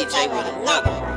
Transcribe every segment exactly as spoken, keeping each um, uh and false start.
J with another one.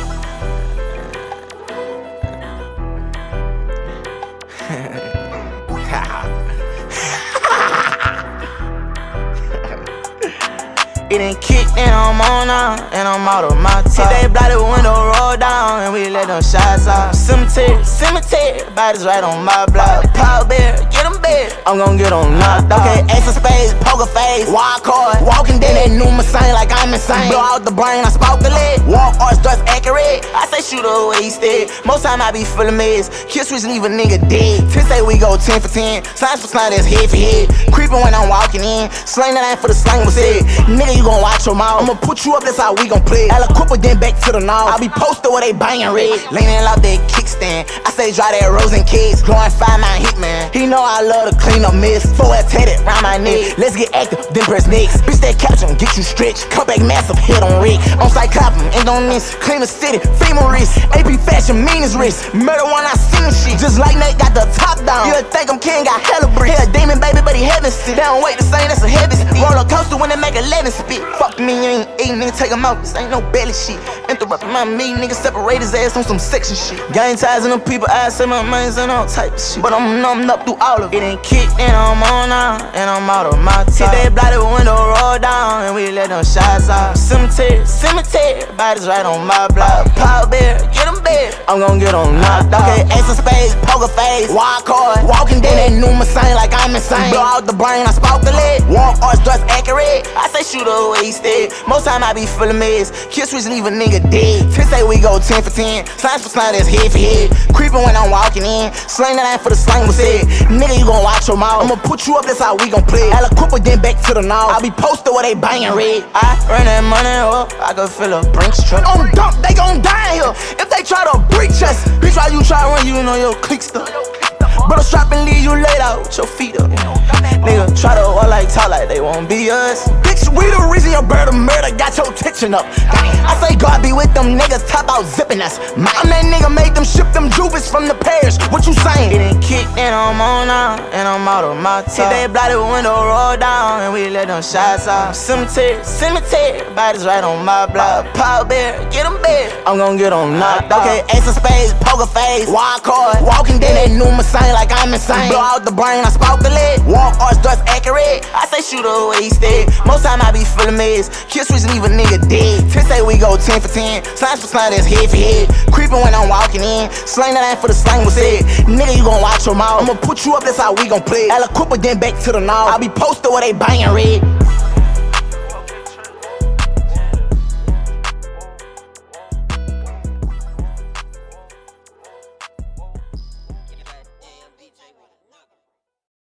It ain't kicked and I'm on now, and I'm out of my top. They block the window, roll down, and we let them shots out. Cemetery, cemetery, bodies right on my block. Power bear, get them bad, I'm gon' get them knocked out. Okay, ace of spades, poker face, wild card, walking dead, that new machine like I'm insane. Blow out the brain, I spark the lead, walk arch, thrust accurate. I say shoot her wasted, most time I be full of meds. Kill switch, leave a nigga dead. Ten say we go ten for ten, signs for slime, that's head for head. Creeping when I'm walking in, slang that ain't for the slang was said. Nigga, you gon' watch your mouth. I'ma put you up, that's how we gon' play. Aliquipper, then back to the north. I be posted where they bangin' red. Leaning out that kickstand. I say dry that rose and kids. Glowing five man hitman. He know I love to clean up mess. Four head tatted round my neck. Let's get active, then press next. Bitch, that caption, get you stretched. Come back massive, hit on Rick. On site copping, ain't on this. Clean the city, female wrist. A P fashion, mean as wrist. Murder when I seen shit. Just like Nate got the top down. You think I'm king, got hella bricks. He a demon, baby, but he heaven sick. They don't wait to say that's a heavy stick. Roller coaster when they make eleven spit. Fuck me, you ain't eating, nigga, take him out. This ain't no belly shit. Interrupting my meeting, nigga, separate his ass on some section shit. Gang ties in them people, I say my minds and all type of shit. But I'm numbed up through all of it. It ain't kicked and I'm on now, and I'm out of my top. They block the window, roll down, and we let them shots out. Cemetery, cemetery, bodies right on my block. Power bear, get them bad, I'm gon' get them knocked out. Okay, ace of spades, poker face, wild card, walking dead, that new machine like I'm insane. Blow out the brain, I spark the lead, walk arch, thrust accurate. I say shoot her wasted, most time I be full of meds. Kill switch, leave a nigga dead. Ten say we go ten for ten, signs for slime, that's head for head. Creeping when I'm walking in, slang that ain't for the slang was said. Nigga, you gon' watch your mouth. I'ma put you up, that's how we gon' play. Aliquipper, then back to the north. I be posted where they bangin' red. I run that money up, I can feel a Brinks truck. On dump, they gon' die in here if they try to breach us. Bitch, why you try to run, you know your click stuff. Brother strap and leave you laid out with your feet up. Nigga try to walk like talk like they won't be us. Bitch, we the reason your bird of murder got your attention up. I say God be with them niggas, top out zipping us. I'm that nigga made them ship them juvies from the parish. What you saying? It ain't kicked and I'm on now, and I'm out of my top. They block the window, roll down, and we let them shots out. Cemetery, cemetery, bodies right on my block. Power bear, get them bad, I'm gon' get them knocked out. Okay, ace of spades, poker face, wild card, walking dead, that new machine like I'm insane. Blow out the brain, I spark the lead, walk arch, thrust accurate. I say shoot her wasted, most time I be full of meds. Kill switch, leave a nigga dead. Ten say we go ten for ten, signs for slime, that's head for head. Creeping when I'm walking in, slang that ain't for the slang was said. Nigga, you gon' watch your mouth. I'ma put you up, that's how we gon' play. Aliquipper, then back to the north. I be posted where they bangin' red.